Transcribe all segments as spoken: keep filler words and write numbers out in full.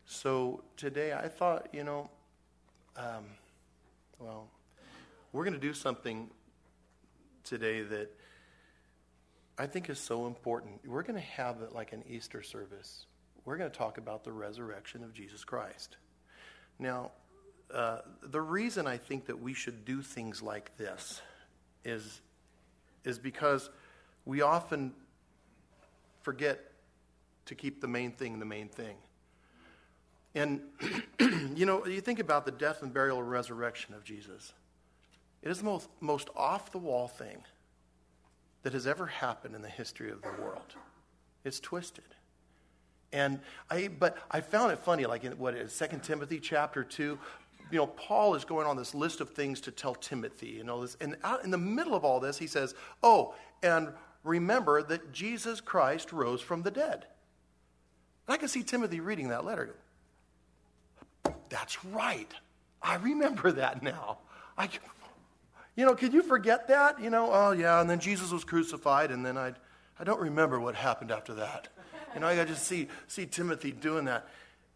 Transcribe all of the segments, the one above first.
So today I thought, you know, um, well, we're going to do something today that I think is so important. We're going to have it like an Easter service. We're going to talk about the resurrection of Jesus Christ. Now, uh, the reason I think that we should do things like this is, is because we often forget to keep the main thing the main thing. And, you know, you think about the death and burial and resurrection of Jesus. It is the most, most off-the-wall thing that has ever happened in the history of the world. It's twisted. And I, but I found it funny, like in what is Second Timothy chapter two, you know, Paul is going on this list of things to tell Timothy, you know, this, and out in the middle of all this, he says, oh, and remember that Jesus Christ rose from the dead. And I can see Timothy reading that letter. That's right. I remember that now. I, you know, could you forget that? You know, oh yeah, and then Jesus was crucified, and then I, I don't remember what happened after that. You know, I just see see Timothy doing that.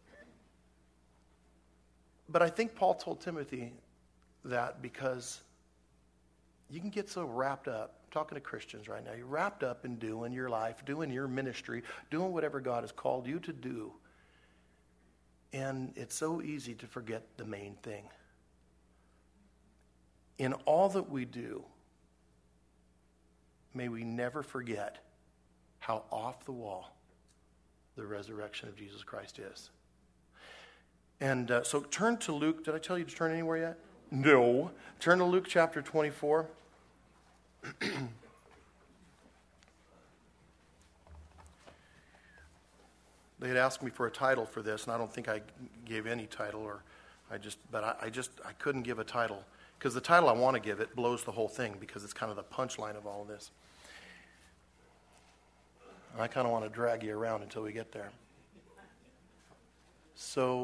But I think Paul told Timothy that because you can get so wrapped up, I'm talking to Christians right now, you're wrapped up in doing your life, doing your ministry, doing whatever God has called you to do. And it's so easy to forget the main thing. In all that we do, may we never forget how off the wall the resurrection of Jesus Christ is. And uh, so turn to Luke. Did I tell you to turn anywhere yet? No. Turn to Luke chapter twenty-four. They had asked me for a title for this, and I don't think I gave any title, or I just, but I, I just, I couldn't give a title, because the title I want to give it blows the whole thing, because it's kind of the punchline of all of this. I kind of want to drag you around until we get there. So,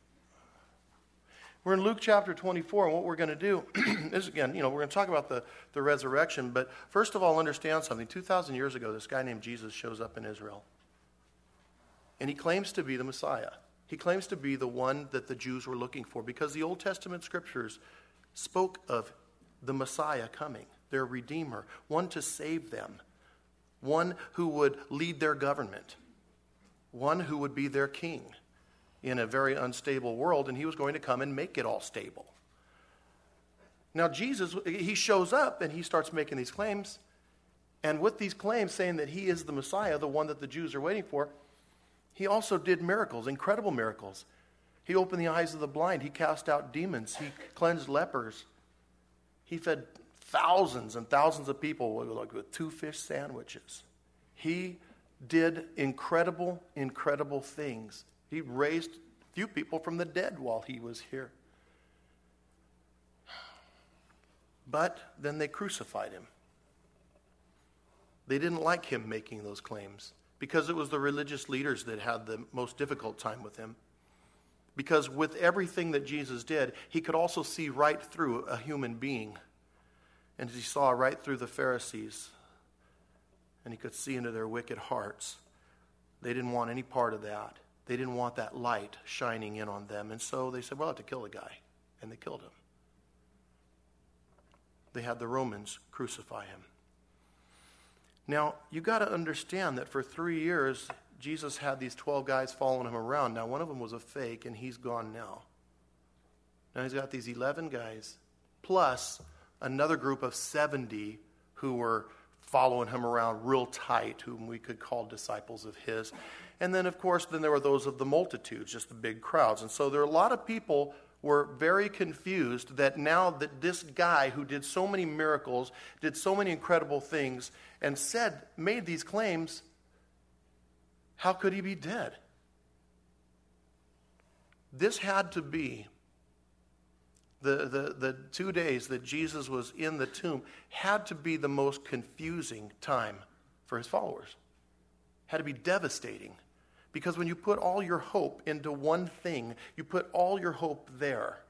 we're in Luke chapter twenty-four, and what we're going to do is, again, you know, we're going to talk about the, the resurrection, but first of all, understand something. two thousand years ago, this guy named Jesus shows up in Israel. And he claims to be the Messiah. He claims to be the one that the Jews were looking for, because the Old Testament scriptures spoke of the Messiah coming, their Redeemer, one to save them, one who would lead their government, one who would be their king in a very unstable world, and he was going to come and make it all stable. Now Jesus, he shows up and he starts making these claims, and with these claims saying that he is the Messiah, the one that the Jews are waiting for, he also did miracles, incredible miracles. He opened the eyes of the blind. He cast out demons. He cleansed lepers. He fed thousands and thousands of people with, with two fish sandwiches. He did incredible, incredible things. He raised a few people from the dead while he was here. But then they crucified him. They didn't like him making those claims, because it was the religious leaders that had the most difficult time with him. Because with everything that Jesus did, he could also see right through a human being. And he saw right through the Pharisees. And he could see into their wicked hearts. They didn't want any part of that. They didn't want that light shining in on them. And so they said, well, I have to kill the guy. And they killed him. They had the Romans crucify him. Now, you got to understand that for three years, Jesus had these twelve guys following him around. Now, one of them was a fake, and he's gone now. Now, he's got these eleven guys, plus another group of seventy who were following him around real tight, whom we could call disciples of his. And then, of course, then there were those of the multitudes, just the big crowds. And so there are a lot of people were very confused that now that this guy who did so many miracles, did so many incredible things, and said, made these claims, how could he be dead? This had to be, the, the, the two days that Jesus was in the tomb, had to be the most confusing time for his followers. Had to be devastating. Because when you put all your hope into one thing, you put all your hope there,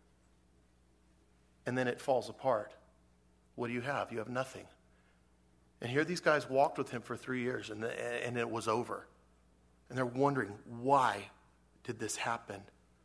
and then it falls apart. What do you have? You have nothing. And here these guys walked with him for three years, and, and it was over. And they're wondering, why did this happen.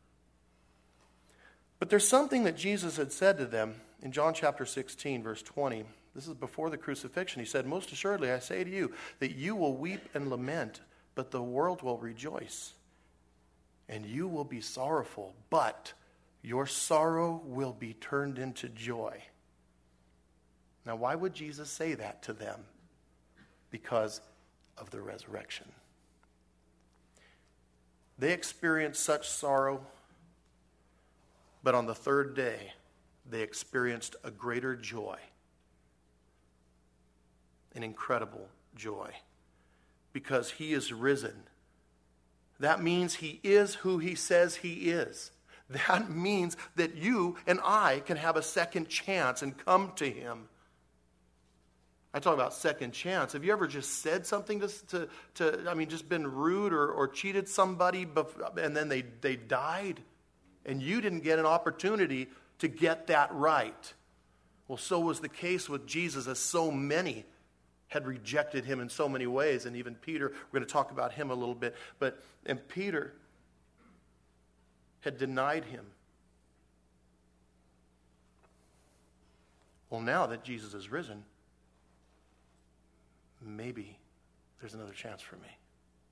But there's something that Jesus had said to them in John chapter sixteen, verse twenty. This is before the crucifixion. He said, most assuredly, I say to you, that you will weep and lament, but the world will rejoice. And you will be sorrowful, but your sorrow will be turned into joy. Now, why would Jesus say that to them? Because of the resurrection. They experienced such sorrow, but on the third day, they experienced a greater joy. An incredible joy. Because he is risen. That means he is who he says he is. That means that you and I can have a second chance and come to him. I talk about second chance. Have you ever just said something to, to, to I mean, just been rude or, or cheated somebody bef- and then they, they died? And you didn't get an opportunity to get that right. Well, so was the case with Jesus, as so many had rejected him in so many ways. And even Peter, we're going to talk about him a little bit. But and Peter had denied him. Well, now that Jesus is risen, maybe there's another chance for me.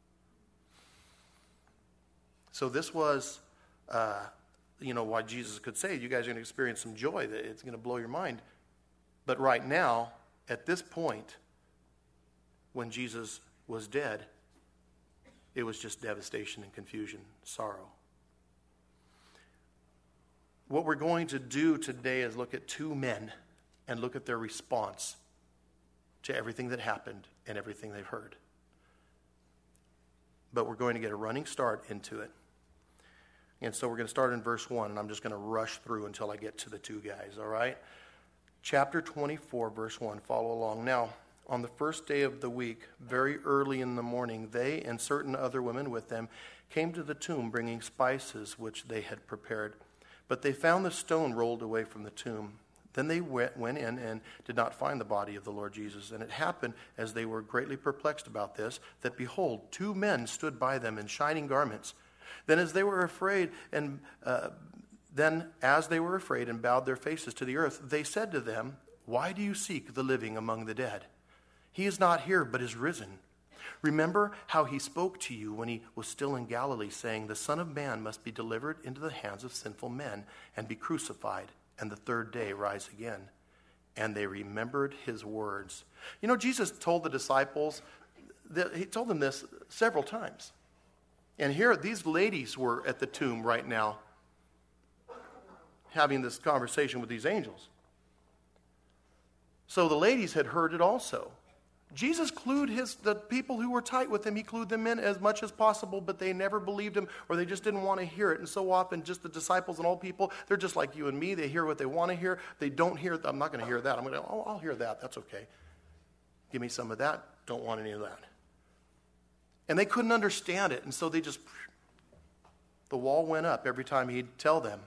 So this was, uh, you know, why Jesus could say, you guys are going to experience some joy. That it's going to blow your mind. But right now, at this point, when Jesus was dead, it was just devastation and confusion, sorrow. What we're going to do today is look at two men and look at their response to everything that happened and everything they've heard. But we're going to get a running start into it. And so we're going to start in verse one, and I'm just going to rush through until I get to the two guys, all right? Chapter twenty-four, verse one, follow along. Now, on the first day of the week, very early in the morning, they and certain other women with them came to the tomb bringing spices which they had prepared. But they found the stone rolled away from the tomb. Then they went, went in and did not find the body of the Lord Jesus. And it happened, as they were greatly perplexed about this, that behold, two men stood by them in shining garments. Then as they were afraid, and uh, then as they were afraid and bowed their faces to the earth, they said to them, why do you seek the living among the dead? He is not here, but is risen. Remember how he spoke to you when he was still in Galilee, saying, the Son of Man must be delivered into the hands of sinful men and be crucified, and the third day rise again. And they remembered his words. You know, Jesus told the disciples, that he told them this several times. And here, these ladies were at the tomb right now, having this conversation with these angels. So the ladies had heard it also. Jesus clued his the people who were tight with him, he clued them in as much as possible, but they never believed him, or they just didn't want to hear it. And so often, just the disciples and all people, they're just like you and me. They hear what they want to hear. They don't hear, I'm not going to hear that. I'm going to, oh, I'll hear that. That's okay. Give me some of that. Don't want any of that. And they couldn't understand it, and so they just, the wall went up every time he'd tell them.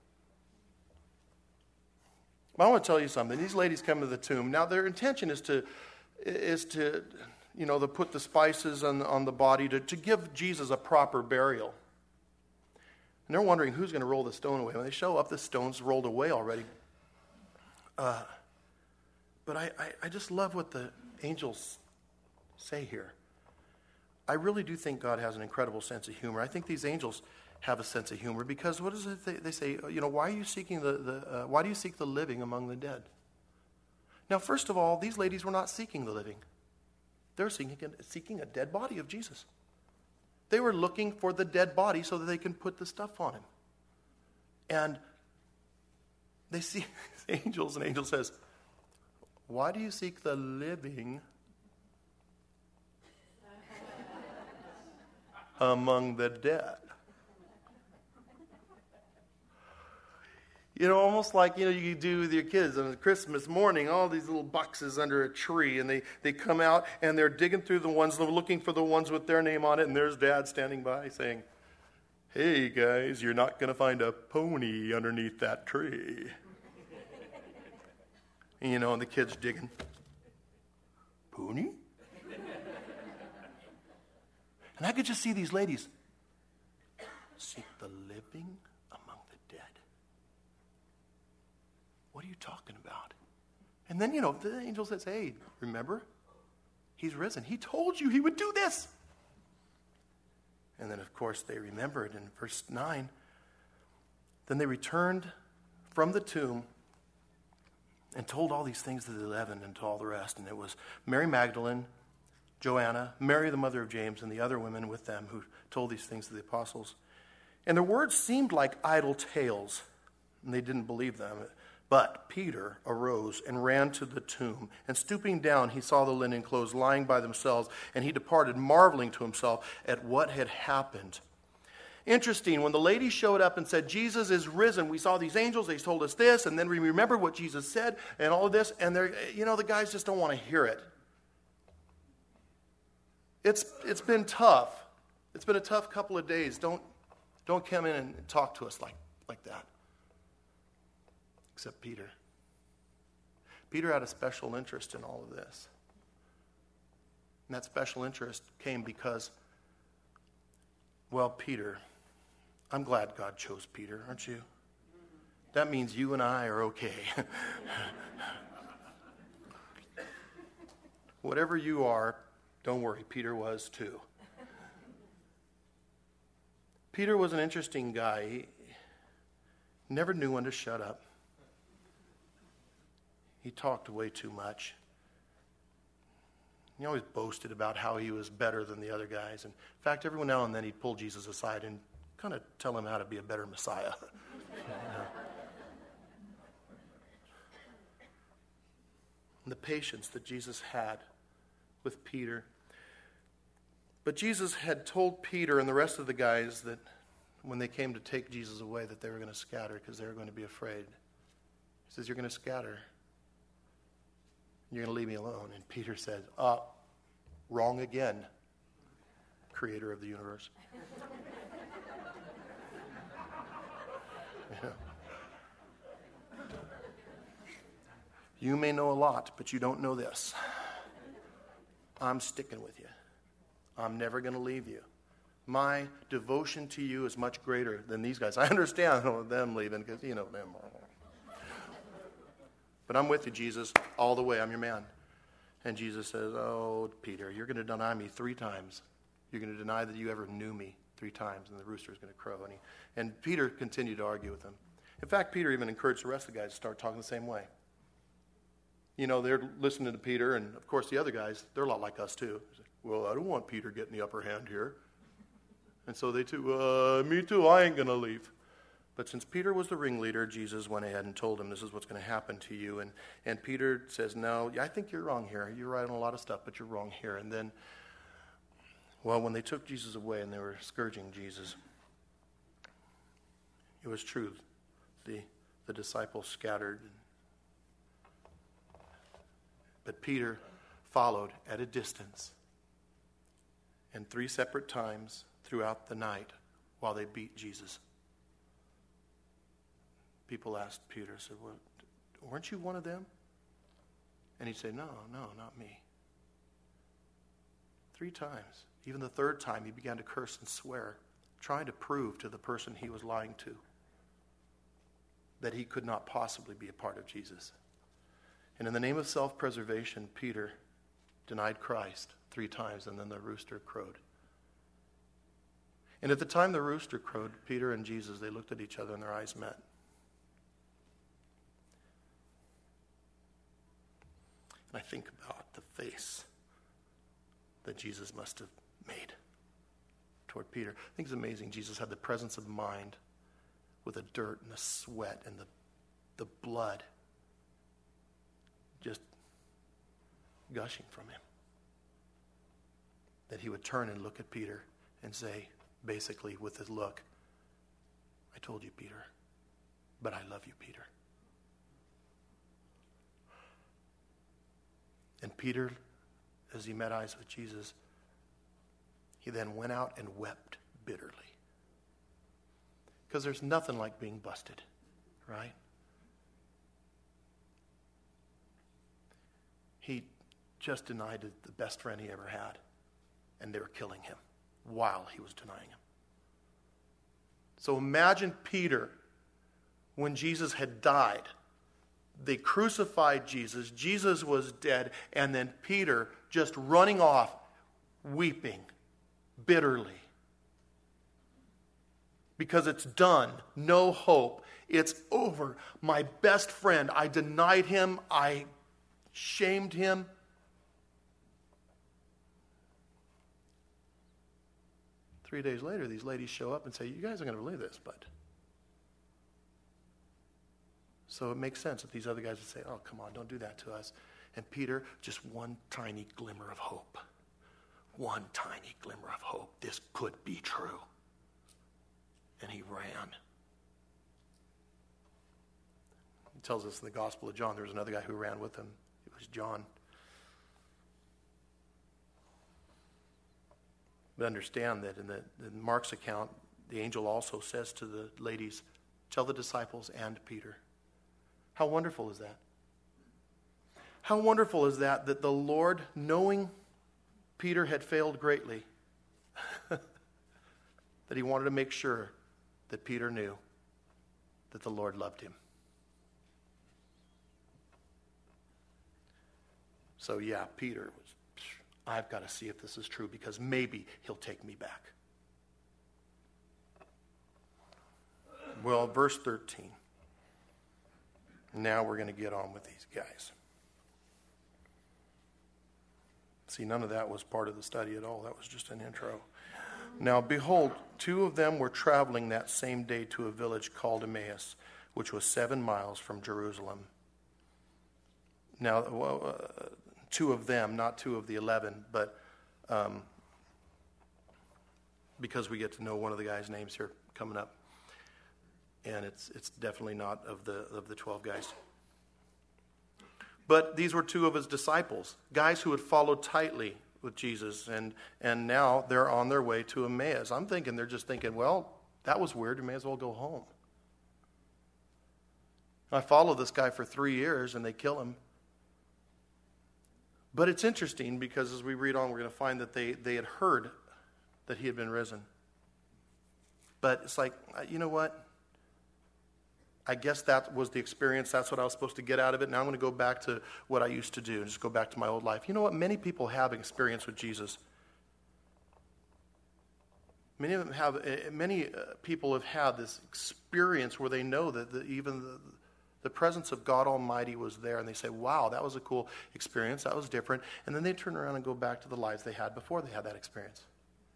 But I want to tell you something. These ladies come to the tomb. Now, their intention is to is to, you know, to put the spices on, on the body to, to give Jesus a proper burial. And they're wondering who's going to roll the stone away. When they show up, the stone's rolled away already. Uh, but I, I, I just love what the angels say here. I really do think God has an incredible sense of humor. I think these angels have a sense of humor because what is it they, they say? You know, why are you seeking the, the uh, why do you seek the living among the dead? Now, first of all, these ladies were not seeking the living. They were seeking, seeking a dead body of Jesus. They were looking for the dead body so that they can put the stuff on him. And they see angels, and angel says, why do you seek the living among the dead? You know, almost like, you know, you do with your kids on Christmas morning, all these little boxes under a tree, and they, they come out, and they're digging through the ones, they're looking for the ones with their name on it, and there's Dad standing by saying, hey, guys, you're not going to find a pony underneath that tree. And, you know, and the kids digging. Pony? And I could just see these ladies seek the living among the dead. What are you talking about? And then, you know, the angel says, hey, remember? He's risen. He told you he would do this. And then, of course, they remembered in verse nine. Then they returned from the tomb and told all these things to the eleven and to all the rest. And it was Mary Magdalene, Joanna, Mary the mother of James, and the other women with them who told these things to the apostles. And their words seemed like idle tales, and they didn't believe them. But Peter arose and ran to the tomb, and stooping down, he saw the linen clothes lying by themselves, and he departed, marveling to himself at what had happened. Interesting, when the lady showed up and said, Jesus is risen, we saw these angels, they told us this, and then we remembered what Jesus said, and all of this, and they're, you know, the guys just don't want to hear it. It's it's been tough. It's been a tough couple of days. Don't don't come in and talk to us like, like that. Except Peter. Peter had a special interest in all of this. And that special interest came because, well, Peter, I'm glad God chose Peter, aren't you? That means you and I are okay. Whatever you are, don't worry, Peter was too. Peter was an interesting guy. He never knew when to shut up. He talked way too much. He always boasted about how he was better than the other guys. And in fact, every now and then he'd pull Jesus aside and kind of tell him how to be a better Messiah. And the patience that Jesus had with Peter. But Jesus had told Peter and the rest of the guys that when they came to take Jesus away that they were going to scatter because they were going to be afraid. He says, you're going to scatter. You're going to leave me alone. And Peter said, uh, wrong again, creator of the universe. Yeah. You may know a lot, but you don't know this. I'm sticking with you. I'm never going to leave you. My devotion to you is much greater than these guys. I understand them leaving because, you know, them. But I'm with you, Jesus, all the way. I'm your man. And Jesus says, oh, Peter, you're going to deny me three times. You're going to deny that you ever knew me three times, and the rooster is going to crow. And, he, and Peter continued to argue with him. In fact, Peter even encouraged the rest of the guys to start talking the same way. You know, they're listening to Peter, and of course the other guys, they're a lot like us too. Well, I don't want Peter getting the upper hand here. And so they too, uh, me too, I ain't going to leave. But since Peter was the ringleader, Jesus went ahead and told him, this is what's going to happen to you. And, and Peter says, no, I think you're wrong here. You're right on a lot of stuff, but you're wrong here. And then, well, when they took Jesus away and they were scourging Jesus, it was true. The, the disciples scattered. But Peter followed at a distance. And three separate times throughout the night while they beat Jesus. People asked Peter, said, well, weren't you one of them? And he'd say, no, no, not me. Three times. Even the third time he began to curse and swear, trying to prove to the person he was lying to that he could not possibly be a part of Jesus. And in the name of self-preservation, Peter denied Christ three times, and then the rooster crowed. And at the time the rooster crowed, Peter and Jesus, they looked at each other and their eyes met. And I think about the face that Jesus must have made toward Peter. I think it's amazing. Jesus had the presence of mind with the dirt and the sweat and the, the blood just gushing from him. That he would turn and look at Peter and say, basically with his look, I told you, Peter, but I love you, Peter. And Peter, as he met eyes with Jesus, he then went out and wept bitterly. Because there's nothing like being busted, right? He just denied the best friend he ever had, and they were killing him while he was denying him. So imagine Peter when Jesus had died. They crucified Jesus. Jesus was dead. And then Peter just running off, weeping bitterly. Because it's done. No hope. It's over. My best friend, I denied him. I shamed him. Three days later, these ladies show up and say, you guys are going to believe this, but... So it makes sense that these other guys would say, oh, come on, don't do that to us. And Peter, just one tiny glimmer of hope. One tiny glimmer of hope. This could be true. And he ran. He tells us in the Gospel of John, there was another guy who ran with him. It was John. But understand that in, the, in Mark's account, the angel also says to the ladies, tell the disciples and Peter. How wonderful is that? How wonderful is that, that the Lord, knowing Peter had failed greatly, that he wanted to make sure that Peter knew that the Lord loved him. So yeah, Peter was, I've got to see if this is true because maybe he'll take me back. Well, verse thirteen. Now we're going to get on with these guys. See, none of that was part of the study at all. That was just an intro. Now, behold, two of them were traveling that same day to a village called Emmaus, which was seven miles from Jerusalem. Now, uh, two of them, not two of the eleven, but um, because we get to know one of the guys' names here coming up. And it's it's definitely not of the of the twelve guys. But these were two of his disciples, guys who had followed tightly with Jesus, and and now they're on their way to Emmaus. I'm thinking they're just thinking, well, that was weird. We may as well go home. I followed this guy for three years, and they kill him. But it's interesting because as we read on, we're going to find that they, they had heard that he had been risen. But it's like, you know what? I guess that was the experience. That's what I was supposed to get out of it. Now I'm going to go back to what I used to do and just go back to my old life. You know what? Many people have experience with Jesus. Many of them have. Many people have had this experience where they know that the, even the, the presence of God Almighty was there, and they say, "Wow, that was a cool experience. That was different." And then they turn around and go back to the lives they had before they had that experience.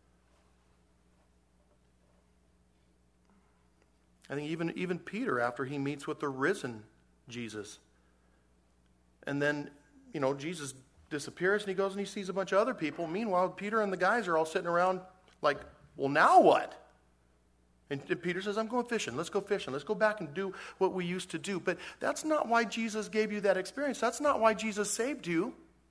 I think even, even Peter, after he meets with the risen Jesus, and then, you know, Jesus disappears and he goes and he sees a bunch of other people. Meanwhile, Peter and the guys are all sitting around like, well, now what? And Peter says, I'm going fishing. Let's go fishing. Let's go back and do what we used to do. But that's not why Jesus gave you that experience. That's not why Jesus saved you.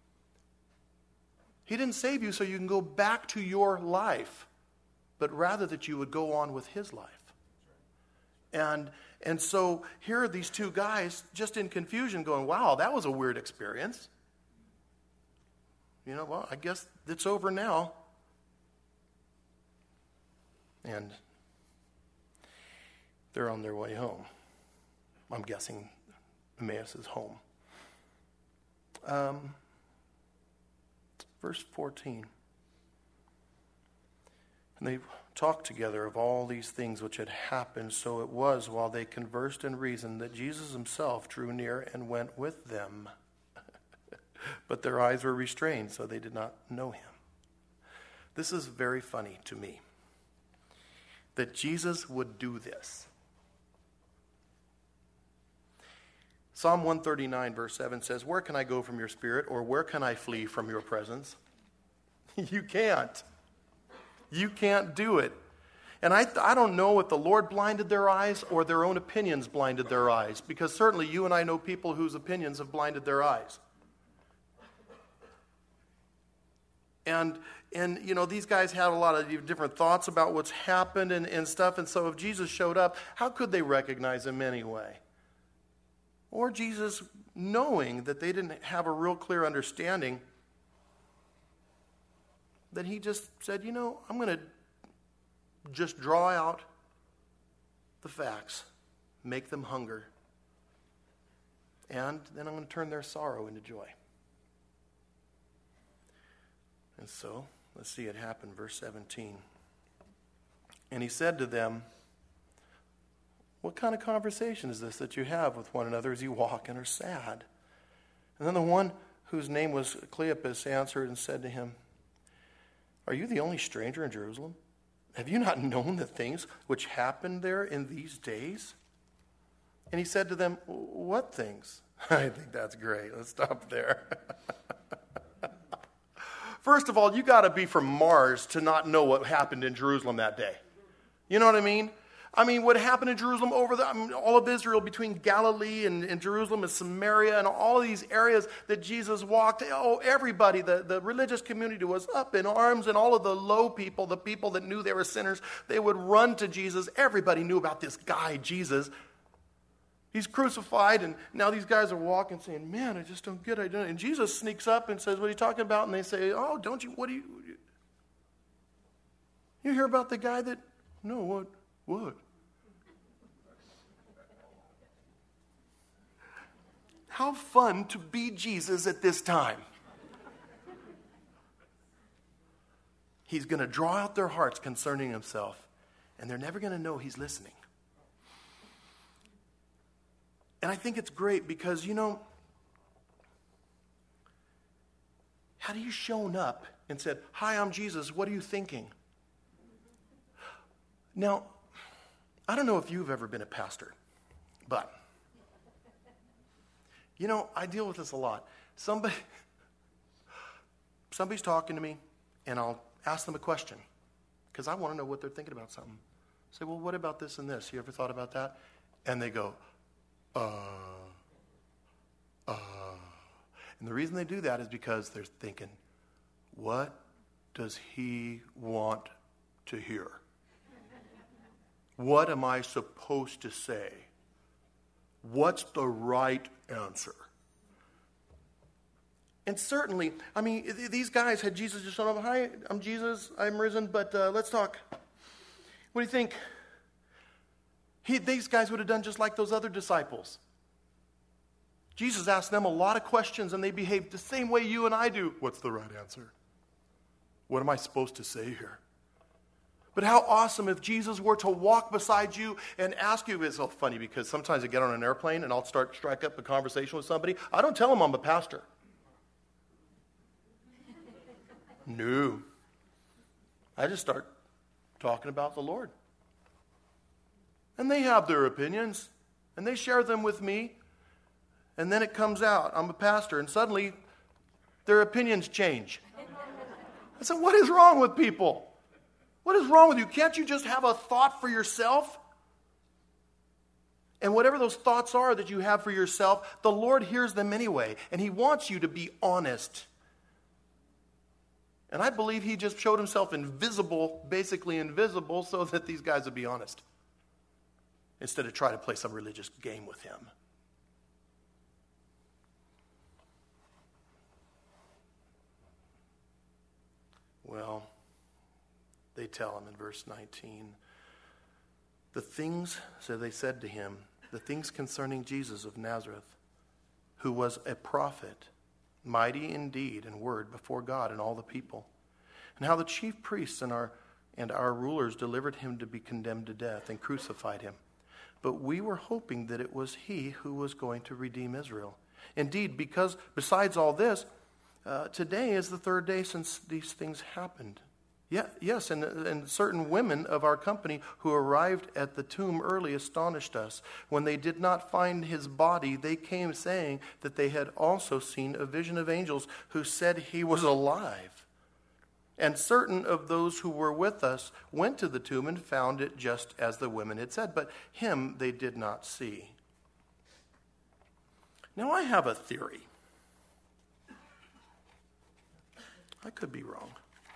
He didn't save you so you can go back to your life, but rather that you would go on with his life. And and so here are these two guys just in confusion going, wow, that was a weird experience. You know, well, I guess it's over now. And they're on their way home. I'm guessing Emmaus is home. Um, verse fourteen. And they talked together of all these things which had happened. So it was, while they conversed and reasoned, that Jesus himself drew near and went with them. But their eyes were restrained, so they did not know him. This is very funny to me, that Jesus would do this. Psalm one thirty-nine, verse seven says, where can I go from your spirit, or where can I flee from your presence? You can't. You can't do it. And I, I don't know if the Lord blinded their eyes or their own opinions blinded their eyes, because certainly you and I know people whose opinions have blinded their eyes. And, and you know, these guys had a lot of different thoughts about what's happened and, and stuff, and so if Jesus showed up, how could they recognize him anyway? Or Jesus, knowing that they didn't have a real clear understanding, that he just said, you know, I'm going to just draw out the facts, make them hunger, and then I'm going to turn their sorrow into joy. And so, let's see it happen, verse seventeen. And he said to them, what kind of conversation is this that you have with one another as you walk and are sad? And then the one whose name was Cleopas answered and said to him, are you the only stranger in Jerusalem? Have you not known the things which happened there in these days? And he said to them, what things? I think that's great. Let's stop there. First of all, you got to be from Mars to not know what happened in Jerusalem that day. You know what I mean? I mean, what happened in Jerusalem over the, I mean, all of Israel between Galilee and, and Jerusalem and Samaria and all of these areas that Jesus walked. Oh, everybody, the, the religious community was up in arms, and all of the low people, the people that knew they were sinners, they would run to Jesus. Everybody knew about this guy, Jesus. He's crucified, and now these guys are walking saying, man, I just don't get it. And Jesus sneaks up and says, what are you talking about? And they say, oh, don't you, what do you, you hear about the guy that, no, what, what? How fun to be Jesus at this time. He's going to draw out their hearts concerning himself, and they're never going to know he's listening. And I think it's great because, you know, had he shown up and said, hi, I'm Jesus, what are you thinking? Now, I don't know if you've ever been a pastor, but, you know, I deal with this a lot. Somebody, somebody's talking to me, and I'll ask them a question because I want to know what they're thinking about something. Say, well, what about this and this? You ever thought about that? And they go, Uh, uh. And the reason they do that is because they're thinking, what does he want to hear? What am I supposed to say? What's the right answer? And certainly, I mean, these guys had Jesus just shown up. Hi, I'm Jesus, I'm risen, but uh, let's talk. What do you think? He, these guys would have done just like those other disciples. Jesus asked them a lot of questions, and they behaved the same way you and I do. What's the right answer? What am I supposed to say here? But how awesome if Jesus were to walk beside you and ask you. It's so funny because sometimes I get on an airplane and I'll start strike up a conversation with somebody. I don't tell them I'm a pastor. No. I just start talking about the Lord. And they have their opinions, and they share them with me. And then it comes out, I'm a pastor, and suddenly their opinions change. I said, what is wrong with people? What is wrong with you? Can't you just have a thought for yourself? And whatever those thoughts are that you have for yourself, the Lord hears them anyway, and he wants you to be honest. And I believe he just showed himself invisible, basically invisible, so that these guys would be honest, instead of try to play some religious game with him. Well, they tell him in verse nineteen, the things, so they said to him, the things concerning Jesus of Nazareth, who was a prophet, mighty in deed and word before God and all the people, and how the chief priests and our and our rulers delivered him to be condemned to death and crucified him. But we were hoping that it was he who was going to redeem Israel. Indeed, because besides all this, uh, today is the third day since these things happened. Yeah, yes, and, and certain women of our company who arrived at the tomb early astonished us. When they did not find his body, they came saying that they had also seen a vision of angels who said he was alive. And certain of those who were with us went to the tomb and found it just as the women had said, but him they did not see. Now I have a theory. I could be wrong.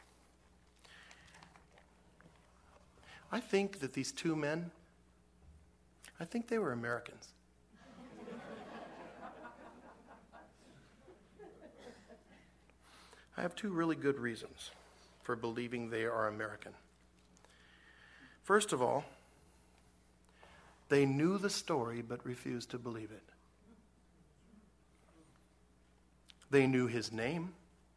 I think that these two men, I think they were Americans. I have two really good reasons for believing they are American. First of all, They knew the story but refused to believe it. They knew his name,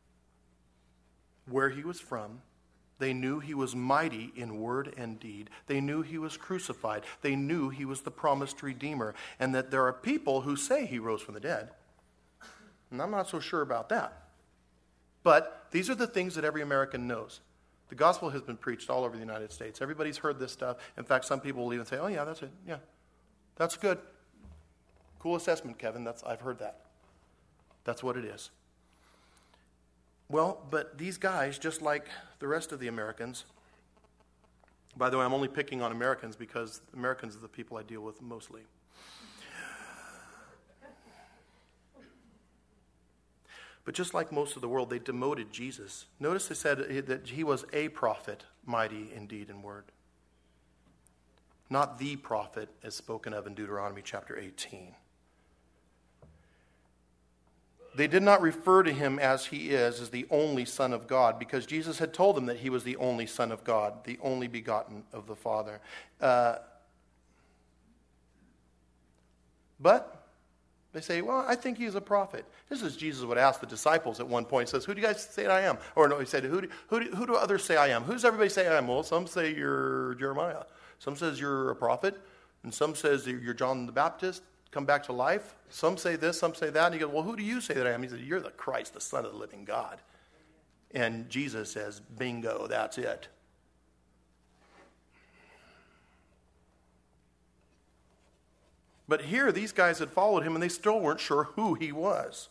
where he was from. They knew he was mighty in word and deed. They knew he was crucified. They knew he was the promised Redeemer, and that there are people who say he rose from the dead. And I'm not so sure about that. But these are the things that every American knows. The gospel has been preached all over the United States. Everybody's heard this stuff. In fact, some people will even say, oh yeah, that's it. Yeah, that's good. Cool assessment, Kevin. That's I've heard that. That's what it is. Well, but these guys, just like the rest of the Americans, by the way, I'm only picking on Americans because Americans are the people I deal with mostly. But just like most of the world, they demoted Jesus. Notice they said that he was a prophet, mighty in deed and word. Not the prophet as spoken of in Deuteronomy chapter eighteen. They did not refer to him as he is, as the only Son of God, because Jesus had told them that he was the only Son of God, the only begotten of the Father. Uh, but they say, well, I think he's a prophet. This is Jesus would ask the disciples at one point. He says, who do you guys say I am? Or no, he said, who do, who do, who do others say I am? Who does everybody say I am? Well, some say you're Jeremiah. Some says you're a prophet. And some says you're John the Baptist, come back to life. Some say this, some say that. And he goes, well, who do you say that I am? He said, you're the Christ, the Son of the living God. And Jesus says, bingo, that's it. But here, these guys had followed him, and they still weren't sure who he was.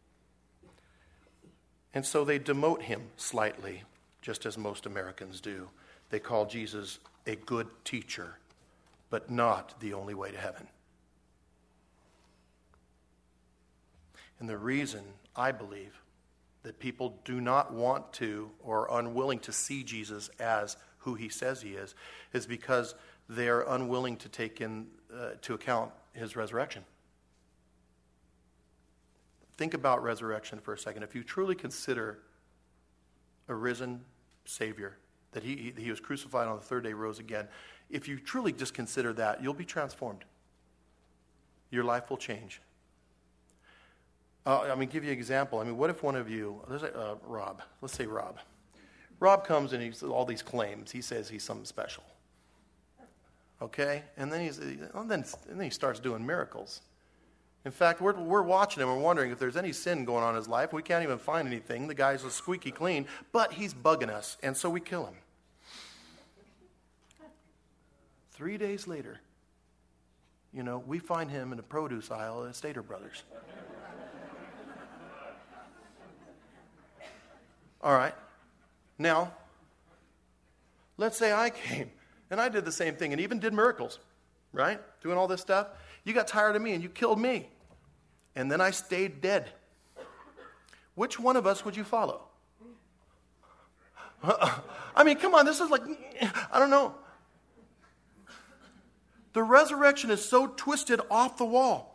And so they demote him slightly, just as most Americans do. They call Jesus a good teacher, but not the only way to heaven. And the reason, I believe, that people do not want to or are unwilling to see Jesus as who he says he is, is because they are unwilling to take in uh, to account his resurrection. Think about resurrection for a second. If you truly consider a risen Savior, that he, he was crucified on the third day, rose again, if you truly just consider that, you'll be transformed. Your life will change. Uh, I mean, give you an example. I mean, what if one of you, let's say, uh, Rob, let's say Rob. Rob comes and he's all these claims. He says he's something special. Okay? And then, he's, and then, and then he starts doing miracles. In fact, we're, we're watching him. We're wondering if there's any sin going on in his life. We can't even find anything. The guy's a squeaky clean, but he's bugging us, and so we kill him. Three days later, you know, we find him in the produce aisle at Stater Brothers. All right. Now, let's say I came and I did the same thing and even did miracles, right? Doing all this stuff. You got tired of me and you killed me. And then I stayed dead. Which one of us would you follow? I mean, come on, this is like, I don't know. The resurrection is so twisted off the wall.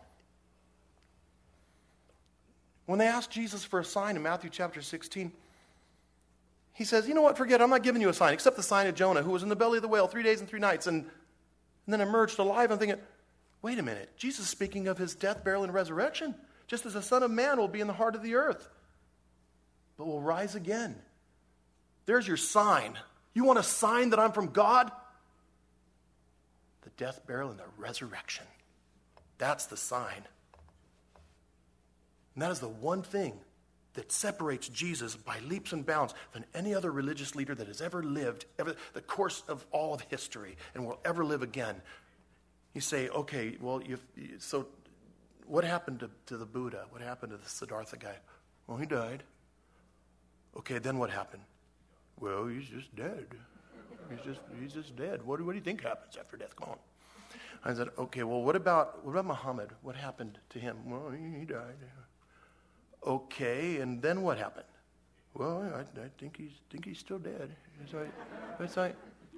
When they asked Jesus for a sign in Matthew chapter sixteen, he says, you know what, forget it. I'm not giving you a sign except the sign of Jonah, who was in the belly of the whale three days and three nights and, and then emerged alive. I'm thinking, wait a minute. Jesus is speaking of his death, burial, and resurrection. Just as the Son of Man will be in the heart of the earth, but will rise again. There's your sign. You want a sign that I'm from God? The death, burial, and the resurrection. That's the sign. And that is the one thing that separates Jesus by leaps and bounds than any other religious leader that has ever lived, ever, the course of all of history, and will ever live again. You say, okay, well, you've, so what happened to, to the Buddha? What happened to the Siddhartha guy? Well, he died. Okay, then what happened? Well, he's just dead. He's just he's just dead. What do, what do you think happens after death? Come on. I said, okay, well, what about what about Muhammad? What happened to him? Well, he, he died. Okay, and then what happened? Well, I, I think he's think he's still dead. It's like, it's like,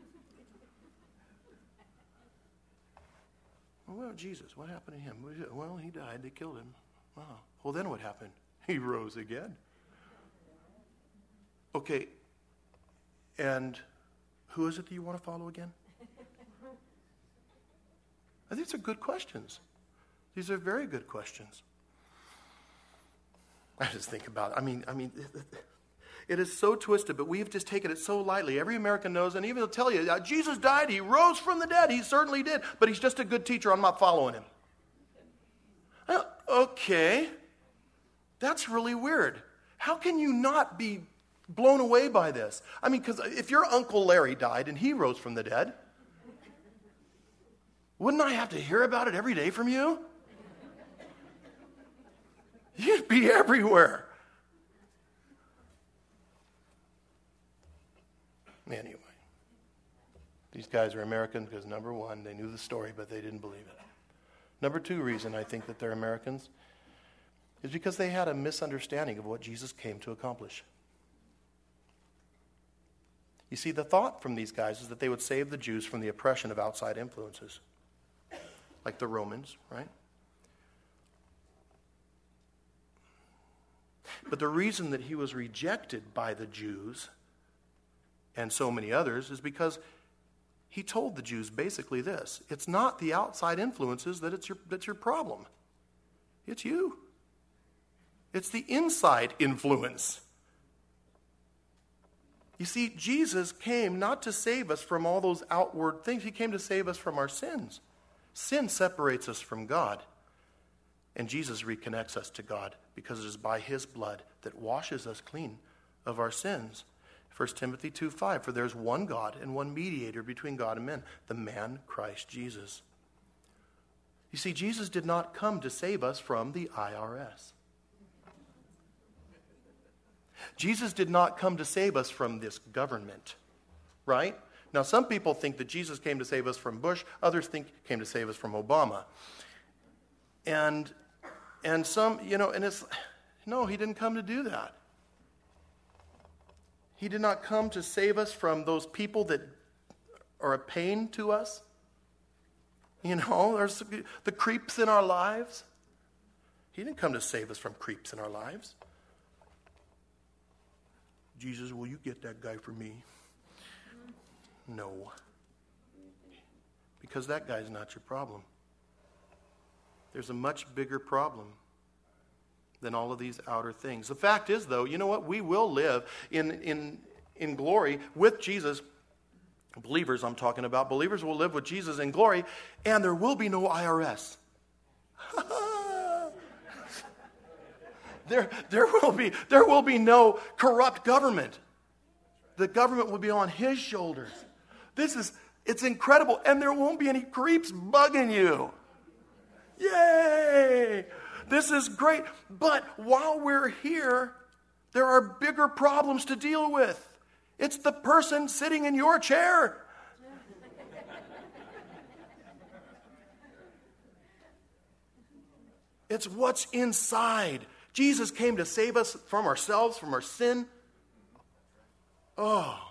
well, Jesus, what happened to him? Well, he died. They killed him. Wow. Well, then what happened? He rose again. Okay, and who is it that you want to follow again? These are good questions. These are very good questions. I just think about it. I mean, I mean, it is so twisted, but we've just taken it so lightly. Every American knows, and even they'll tell you, Jesus died, he rose from the dead. He certainly did, but he's just a good teacher. I'm not following him. Uh, okay, that's really weird. How can you not be blown away by this? I mean, because if your Uncle Larry died and he rose from the dead, wouldn't I have to hear about it every day from you? You'd be everywhere. Anyway, these guys are Americans because, number one, they knew the story, but they didn't believe it. Number two reason I think that they're Americans is because they had a misunderstanding of what Jesus came to accomplish. You see, the thought from these guys is that they would save the Jews from the oppression of outside influences, like the Romans, right? But the reason that he was rejected by the Jews and so many others is because he told the Jews basically this: it's not the outside influences that it's your, that's your problem. It's you. It's the inside influence. You see, Jesus came not to save us from all those outward things. He came to save us from our sins. Sin separates us from God. And Jesus reconnects us to God because it is by his blood that washes us clean of our sins. First Timothy two five, for there's one God and one mediator between God and men, the man Christ Jesus. You see, Jesus did not come to save us from the I R S. Jesus did not come to save us from this government, right? Now, some people think that Jesus came to save us from Bush. Others think he came to save us from Obama. And and some, you know, and it's, no, he didn't come to do that. He did not come to save us from those people that are a pain to us. You know, there's the creeps in our lives. He didn't come to save us from creeps in our lives. Jesus, will you get that guy for me? No. Because that guy's not your problem. There's a much bigger problem than all of these outer things. The fact is, though, you know what? We will live in, in, in glory with Jesus. Believers, I'm talking about. Believers will live with Jesus in glory, and there will be no I R S. there, there, will be, there will be no corrupt government. The government will be on his shoulders. This is, it's incredible. And there won't be any creeps bugging you. Yay! This is great. But while we're here, there are bigger problems to deal with. It's the person sitting in your chair. It's what's inside. Jesus came to save us from ourselves, from our sin. Oh.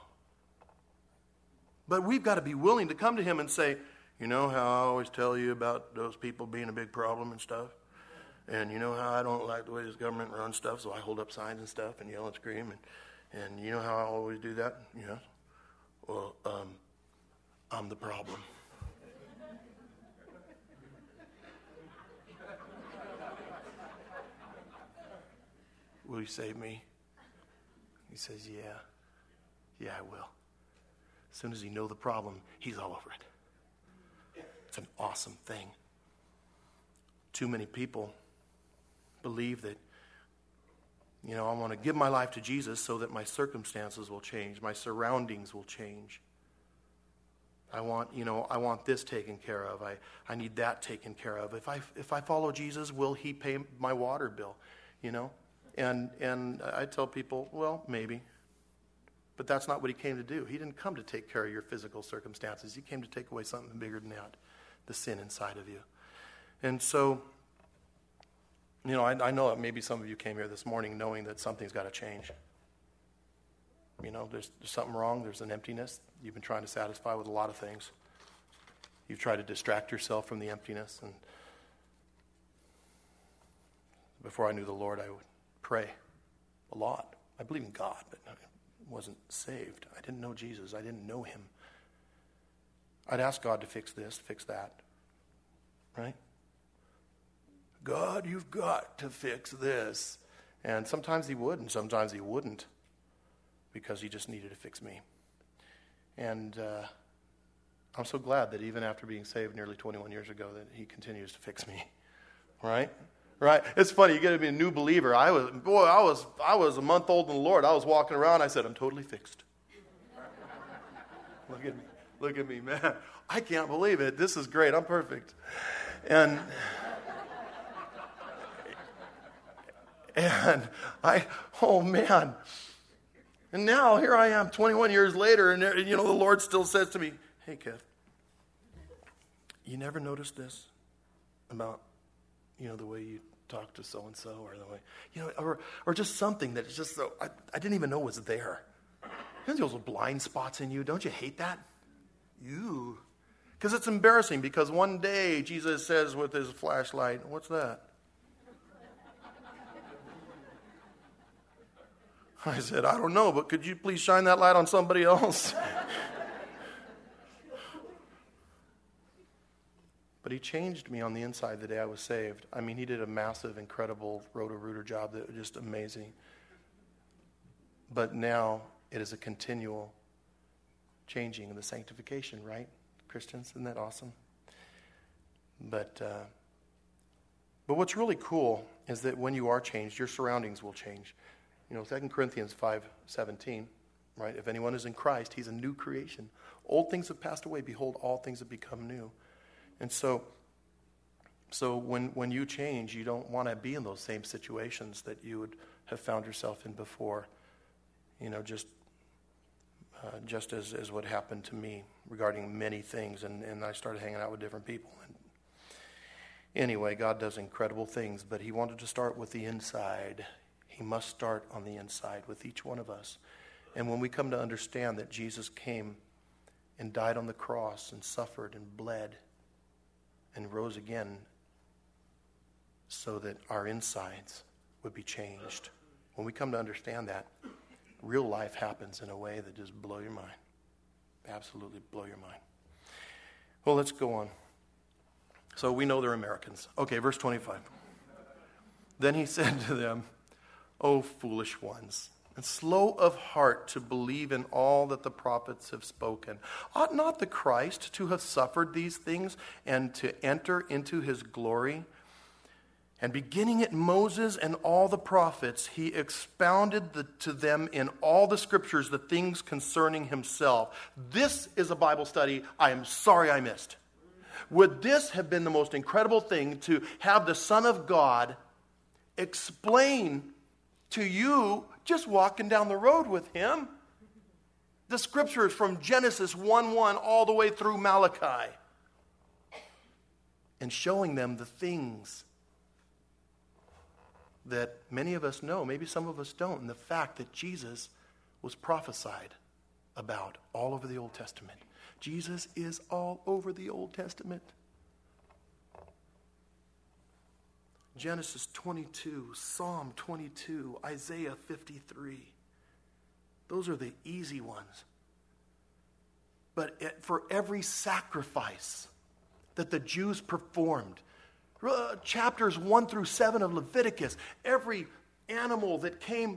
But we've got to be willing to come to him and say, you know how I always tell you about those people being a big problem and stuff? And you know how I don't like the way this government runs stuff, so I hold up signs and stuff and yell and scream. And, and you know how I always do that? Yes. Well, um, I'm the problem. Will you save me? He says, yeah. Yeah, I will. As soon as he knows the problem, he's all over it. It's an awesome thing. Too many people believe that, you know, I want to give my life to Jesus so that my circumstances will change, my surroundings will change. I want, you know, I want this taken care of. I, I need that taken care of. If I if I follow Jesus, will he pay my water bill? You know? And and I tell people, well, maybe. But that's not what he came to do. He didn't come to take care of your physical circumstances. He came to take away something bigger than that, the sin inside of you. And so, you know, I, I know that maybe some of you came here this morning knowing that something's got to change. You know, there's, there's something wrong. There's an emptiness. You've been trying to satisfy with a lot of things. You've tried to distract yourself from the emptiness. And before I knew the Lord, I would pray a lot. I believe in God, but I wasn't saved. I didn't know Jesus. I didn't know him. I'd ask God to fix this, fix that. right? God, you've got to fix this. And sometimes he would, and sometimes he wouldn't, because he just needed to fix me. And uh, I'm so glad that even after being saved nearly twenty-one years ago, that he continues to fix me, right? Right? It's funny, you get to be a new believer. I was, boy, I was, I was a month old in the Lord. I was walking around, I said, I'm totally fixed. Look at me. Look at me, man. I can't believe it. This is great. I'm perfect. And and I, oh man. And now here I am twenty-one years later, and you know, the Lord still says to me, hey, Kev, you never noticed this about, you know, the way you talk to so-and-so, or the way, you know, or or just something that is just so, I, I didn't even know was there. You know those blind spots in you? Don't you hate that? You. Because it's embarrassing, because one day Jesus says with his flashlight, what's that? I said, I don't know, but could you please shine that light on somebody else? But he changed me on the inside the day I was saved. I mean, he did a massive, incredible roto-rooter job that was just amazing. But now it is a continual changing of the sanctification, right, Christians? Isn't that awesome? But uh, but what's really cool is that when you are changed, your surroundings will change. You know, Second Corinthians five seventeen, right? If anyone is in Christ, he's a new creation. Old things have passed away. Behold, all things have become new. And so, so when when you change, you don't want to be in those same situations that you would have found yourself in before. You know, just uh, just as, as what happened to me regarding many things, and, and I started hanging out with different people. And anyway, God does incredible things, but he wanted to start with the inside. He must start on the inside with each one of us. And when we come to understand that Jesus came and died on the cross and suffered and bled and rose again so that our insides would be changed. When we come to understand that, real life happens in a way that just blow your mind. Absolutely blow your mind. Well, let's go on. So we know they're Americans. Okay, verse twenty-five. Then he said to them, O foolish ones, and slow of heart to believe in all that the prophets have spoken. Ought not the Christ to have suffered these things and to enter into his glory? And beginning at Moses and all the prophets, he expounded the, to them in all the scriptures the things concerning himself. This is a Bible study I am sorry I missed. Would this have been the most incredible thing, to have the Son of God explain to you just walking down the road with him the scriptures from Genesis one one all the way through Malachi, and showing them the things that many of us know, maybe some of us don't, and the fact that Jesus was prophesied about all over the Old Testament. Jesus is all over the Old Testament. Genesis twenty-two, Psalm twenty-two, Isaiah fifty-three. Those are the easy ones. But for every sacrifice that the Jews performed, uh, chapters one through seven of Leviticus, every animal that came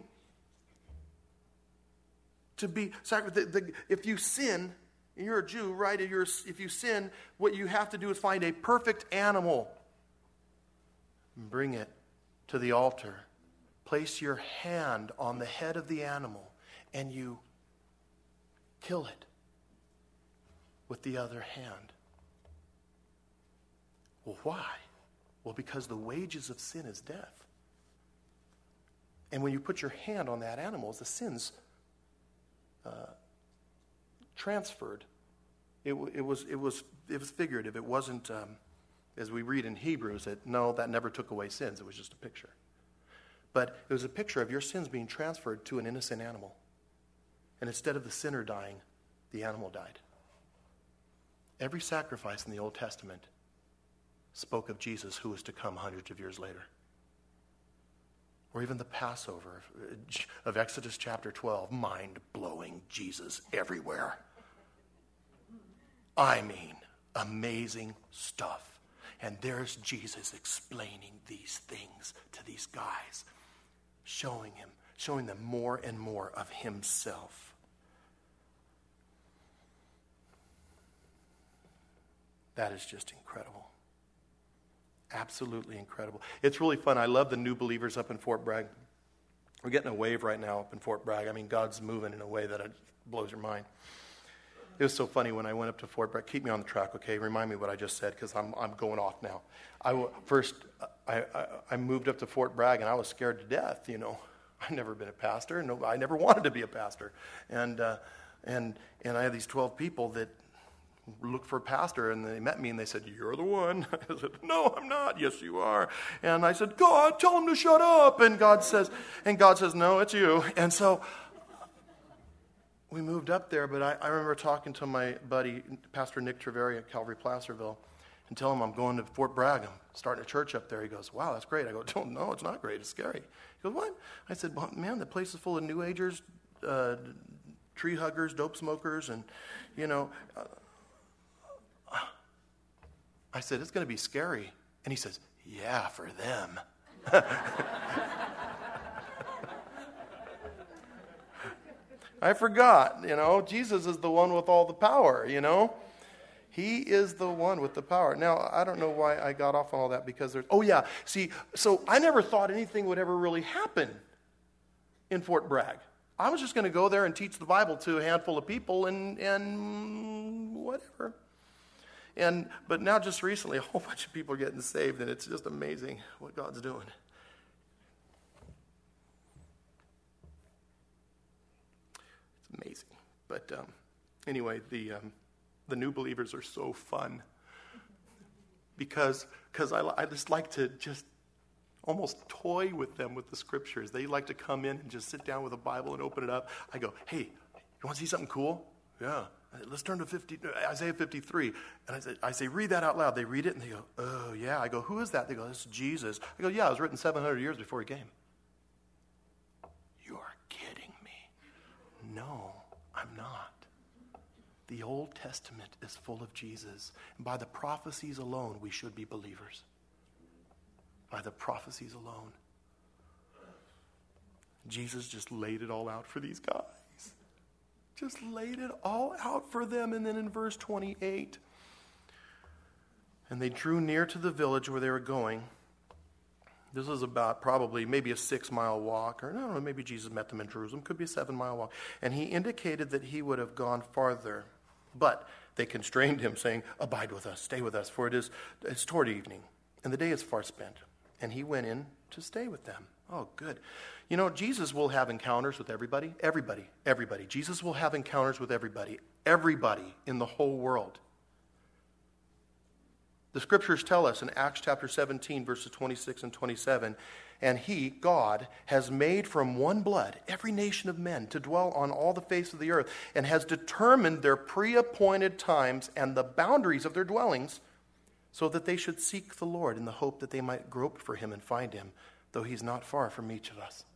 to be sacrificed, the, the, if you sin, and you're a Jew, right? If, you're, if you sin, what you have to do is find a perfect animal. Bring it to the altar. Place your hand on the head of the animal, and you kill it with the other hand. Well, why? Well, because the wages of sin is death. And when you put your hand on that animal, the sin's uh, transferred. It, it was it was it was figurative. It wasn't. Um, As we read in Hebrews, that no, that never took away sins. It was just a picture. But it was a picture of your sins being transferred to an innocent animal. And instead of the sinner dying, the animal died. Every sacrifice in the Old Testament spoke of Jesus, who was to come hundreds of years later. Or even the Passover of Exodus chapter twelve, mind-blowing Jesus everywhere. I mean, amazing stuff. And there's Jesus explaining these things to these guys, showing him, showing them more and more of himself. That is just incredible. Absolutely incredible. It's really fun. I love the new believers up in Fort Bragg. We're getting a wave right now up in Fort Bragg. I mean, God's moving in a way that it blows your mind. It was so funny when I went up to Fort Bragg. Keep me on the track, okay? Remind me what I just said, because I'm I'm going off now. I w- first I, I I moved up to Fort Bragg, and I was scared to death. You know, I've never been a pastor. No, I never wanted to be a pastor, and uh, and and I had these twelve people that looked for a pastor, and they met me, and they said, "You're the one." I said, "No, I'm not." "Yes, you are." And I said, "God, tell him to shut up." And God says, and God says, "No, it's you." And so we moved up there, but I, I remember talking to my buddy, Pastor Nick Treveri at Calvary Placerville, and telling him I'm going to Fort Bragg. I'm starting a church up there. He goes, "Wow, that's great." I go, "Oh, no, it's not great. It's scary." He goes, "What?" I said, "Well, man, the place is full of New Agers, uh, tree huggers, dope smokers, and, you know." Uh, I said, "It's going to be scary." And he says, "Yeah, for them." I forgot, you know, Jesus is the one with all the power, you know. He is the one with the power. Now, I don't know why I got off on all that, because there's, oh yeah, see, so I never thought anything would ever really happen in Fort Bragg. I was just going to go there and teach the Bible to a handful of people and and whatever. And but now just recently, a whole bunch of people are getting saved, and it's just amazing what God's doing. It's amazing. But um, anyway, the um, the new believers are so fun because because I, I just like to just almost toy with them with the scriptures. They like to come in and just sit down with a Bible and open it up. I go, "Hey, you want to see something cool?" "Yeah." "Let's turn to fifty, Isaiah fifty-three. And I say, I say, "Read that out loud." They read it, and they go, "Oh, yeah." I go, "Who is that?" They go, "It's Jesus." I go, "Yeah, it was written seven hundred years before he came." "You are kidding me." No, I'm not. The Old Testament is full of Jesus. And by the prophecies alone, we should be believers. By the prophecies alone. Jesus just laid it all out for these guys. Just laid it all out for them. And then in verse twenty-eight, and they drew near to the village where they were going. This is about probably maybe a six-mile walk, or I don't know, maybe Jesus met them in Jerusalem. Could be a seven-mile walk. And he indicated that he would have gone farther. But they constrained him, saying, "Abide with us, stay with us, for it is it's toward evening, and the day is far spent." And he went in to stay with them. Oh, good. You know, Jesus will have encounters with everybody. Everybody. Everybody. Jesus will have encounters with everybody. Everybody in the whole world. The scriptures tell us in Acts chapter seventeen, verses twenty-six and twenty-seven, "And he, God, has made from one blood every nation of men to dwell on all the face of the earth, and has determined their pre-appointed times and the boundaries of their dwellings, so that they should seek the Lord in the hope that they might grope for him and find him, though he's not far from each of us."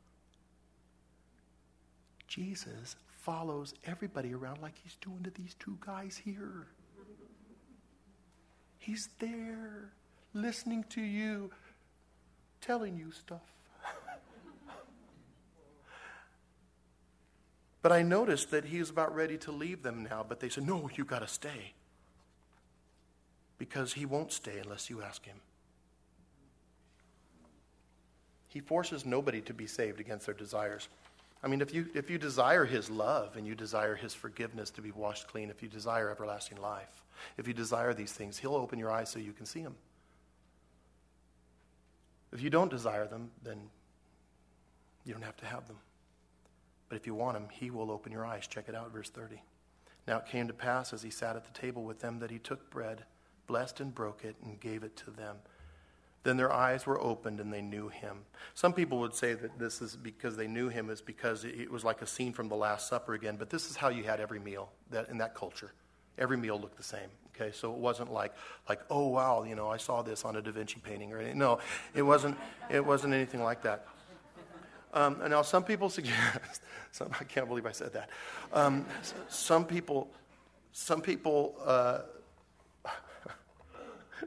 Jesus follows everybody around like he's doing to these two guys here. He's there, listening to you, telling you stuff. But I noticed that he was about ready to leave them now, but they said, "No, you got to stay." Because he won't stay unless you ask him. He forces nobody to be saved against their desires. I mean, if you if you desire his love and you desire his forgiveness to be washed clean, if you desire everlasting life, if you desire these things, he'll open your eyes so you can see them. If you don't desire them, then you don't have to have them. But if you want them, he will open your eyes. Check it out, verse thirty. "Now it came to pass as he sat at the table with them that he took bread, blessed and broke it, and gave it to them. Then their eyes were opened and they knew him." Some people would say that this is because they knew him is because it was like a scene from the Last Supper again. But this is how you had every meal that in that culture. Every meal looked the same. Okay, so it wasn't like like oh wow, you know, I saw this on a Da Vinci painting or anything. No, it wasn't. It wasn't anything like that. Um, and now some people suggest. Some, I can't believe I said that. Um, some people, some people. Uh,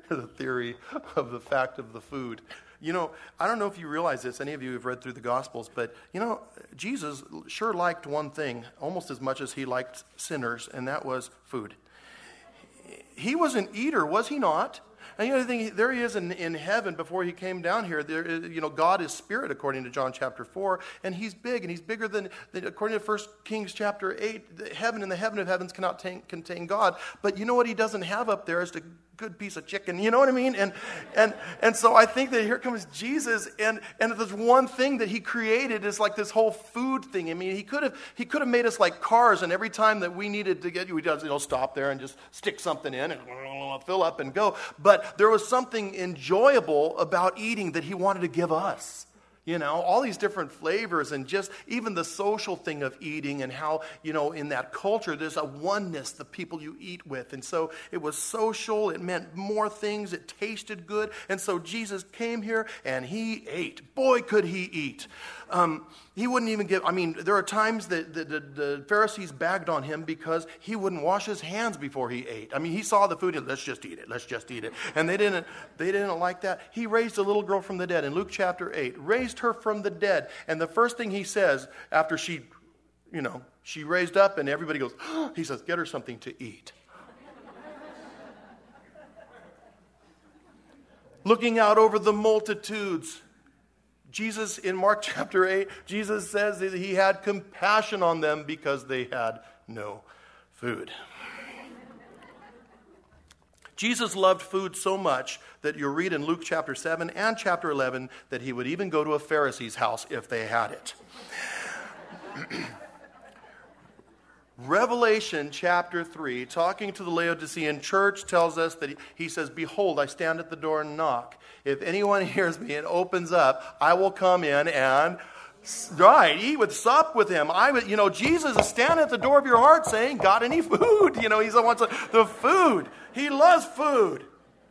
the theory of the fact of the food. You know, I don't know if you realize this, any of you who have read through the Gospels, but, you know, Jesus sure liked one thing almost as much as he liked sinners, and that was food. He was an eater, was he not? And you know, the thing, there he is in, in heaven before he came down here. There, you know, God is spirit, according to John chapter four, and he's big, and he's bigger than, than according to First Kings chapter eight, the heaven and the heaven of heavens cannot contain, contain God. But you know what he doesn't have up there is the good piece of chicken, you know what I mean? And and and so I think that here comes Jesus, and and there's one thing that he created is like this whole food thing. I mean, he could have he could have made us like cars, and every time that we needed to get, we just, you know, stop there and just stick something in and fill up and go. But there was something enjoyable about eating that he wanted to give us. You know, all these different flavors, and just even the social thing of eating, and how, you know, in that culture, there's a oneness, the people you eat with. And so it was social. It meant more things. It tasted good. And so Jesus came here and he ate. Boy, could he eat. Um, he wouldn't even give, I mean, there are times that the, the, the Pharisees bagged on him because he wouldn't wash his hands before he ate. I mean, he saw the food and let's just eat it. Let's just eat it. And they didn't, they didn't like that. He raised a little girl from the dead in Luke chapter eight, raised her from the dead. And the first thing he says after she, you know, she raised up and everybody goes, oh, he says, get her something to eat. Looking out over the multitudes, Jesus, in Mark chapter eight, Jesus says that he had compassion on them because they had no food. Jesus loved food so much that you'll read in Luke chapter seven and chapter eleven that he would even go to a Pharisee's house if they had it. Revelation chapter three, talking to the Laodicean church, tells us that he, he says, behold, I stand at the door and knock. If anyone hears me and opens up, I will come in and, right, eat with, sup with him. I would, you know, Jesus is standing at the door of your heart saying, got any food? You know, he wants the food. He loves food.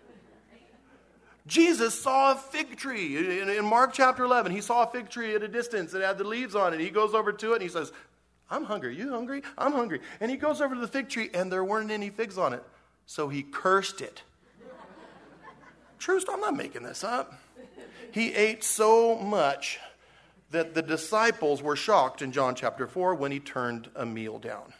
Jesus saw a fig tree. In, in Mark chapter eleven, he saw a fig tree at a distance that had the leaves on it. He goes over to it and he says, I'm hungry. You hungry? I'm hungry. And he goes over to the fig tree and there weren't any figs on it. So he cursed it. True story. I'm not making this up. He ate so much that the disciples were shocked in John chapter four when he turned a meal down.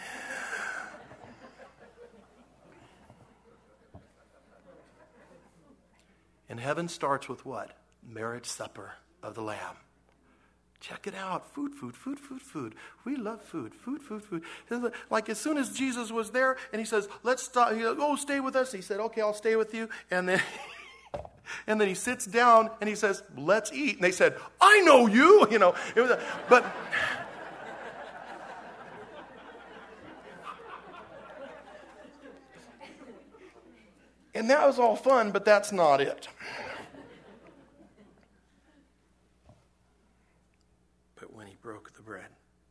And heaven starts with what? Marriage supper of the Lamb. Check it out. Food, food, food, food, food. We love food. Food, food, food. Like as soon as Jesus was there and he says, let's stop. He goes, oh, stay with us. He said, okay, I'll stay with you. And then, and then he sits down and he says, let's eat. And they said, I know you. You know, it was a, but and that was all fun, but that's not it. Broke the bread.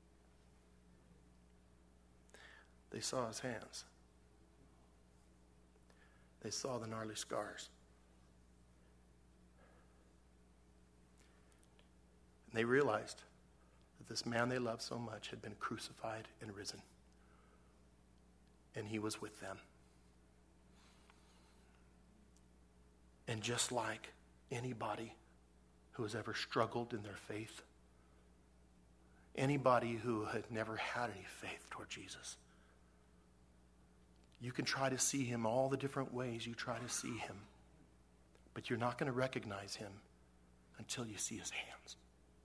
They saw his hands. They saw the gnarly scars. And they realized that this man they loved so much had been crucified and risen. And he was with them. And just like anybody who has ever struggled in their faith, anybody who had never had any faith toward Jesus, you can try to see him all the different ways you try to see him, but you're not going to recognize him until you see his hands.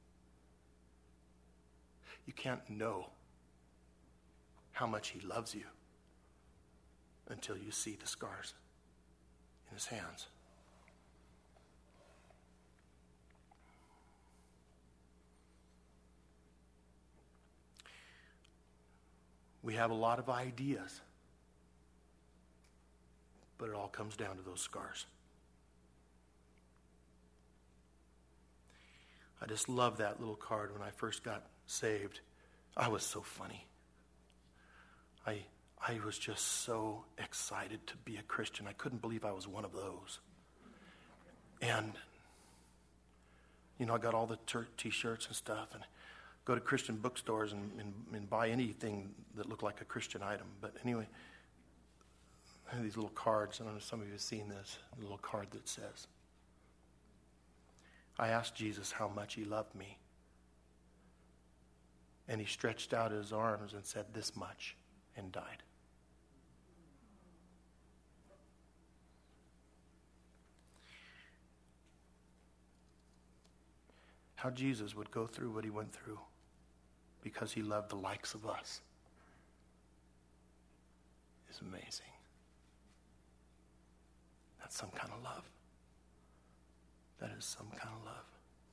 You can't know how much he loves you until you see the scars in his hands. We have a lot of ideas, but it all comes down to those scars. I just love that little card. When I first got saved, I was so funny. I I was just so excited to be a Christian. I couldn't believe I was one of those. And, you know, I got all the t- t-shirts and stuff, and go to Christian bookstores and, and, and buy anything that looked like a Christian item. But anyway, these little cards. I don't know if some of you have seen this. A little card that says, I asked Jesus how much he loved me. And he stretched out his arms and said this much and died. How Jesus would go through what he went through because he loved the likes of us is amazing. That's some kind of love. That is some kind of love.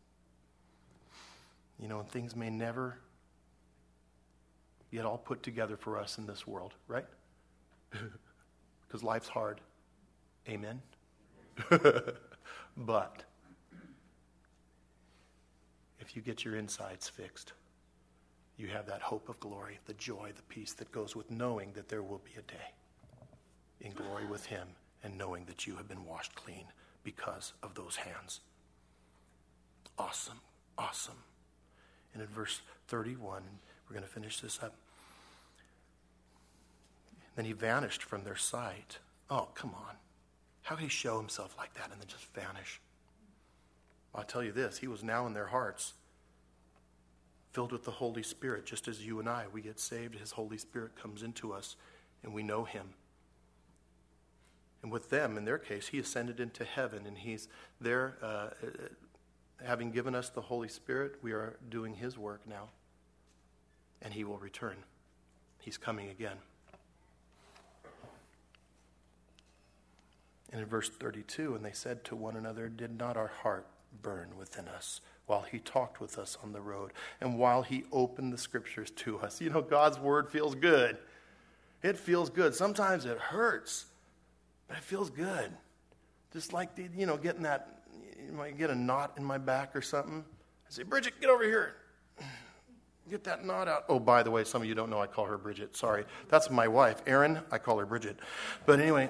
You know, and things may never get all put together for us in this world, right? Because life's hard. Amen? But if you get your insides fixed, you have that hope of glory, the joy, the peace that goes with knowing that there will be a day in glory with him and knowing that you have been washed clean because of those hands. Awesome, awesome. And in verse thirty-one, we're going to finish this up. Then he vanished from their sight. Oh, come on. How could he show himself like that and then just vanish? I'll tell you this, he was now in their hearts, filled with the Holy Spirit, just as you and I, we get saved, his Holy Spirit comes into us, and we know him. And with them, in their case, he ascended into heaven, and he's there, uh, having given us the Holy Spirit, we are doing his work now, and he will return. He's coming again. And in verse thirty-two, and they said to one another, did not our heart burn within us while he talked with us on the road and while he opened the scriptures to us? You know, God's word feels good. It feels good. Sometimes it hurts, but it feels good. Just like, you know, getting that, you might get a knot in my back or something. I say, Bridget, get over here. Get that knot out. Oh, by the way, some of you don't know I call her Bridget. Sorry. That's my wife. Erin, I call her Bridget. But anyway,